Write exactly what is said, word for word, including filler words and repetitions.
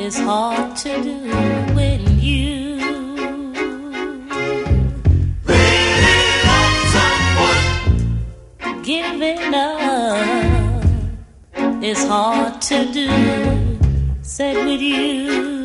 is hard to do when you really love someone. Giving up is hard to do, said with you.